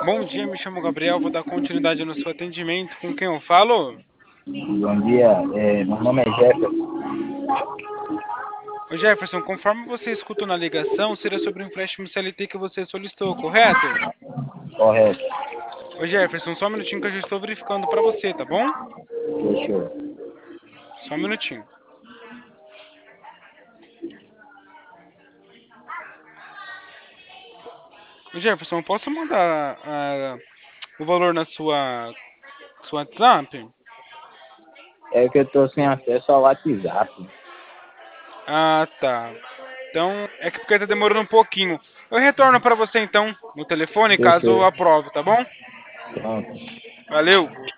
Bom dia, me chamo Gabriel, vou dar continuidade no seu atendimento. Com quem eu falo? Bom dia, meu nome é Jefferson. Ô Jefferson, conforme você escutou na ligação, seria sobre o empréstimo CLT que você solicitou, correto? Correto, Ô Jefferson, só um minutinho que eu já estou verificando para você, tá bom? fechou. Só um minutinho. Ô Jefferson, eu posso mandar o valor na sua WhatsApp? É que eu tô sem acesso ao WhatsApp. Ah, tá. Então, é que porque tá demorando um pouquinho. Eu retorno para você então no telefone, caso eu Fechou. aprove, tá bom? Pronto. Valeu!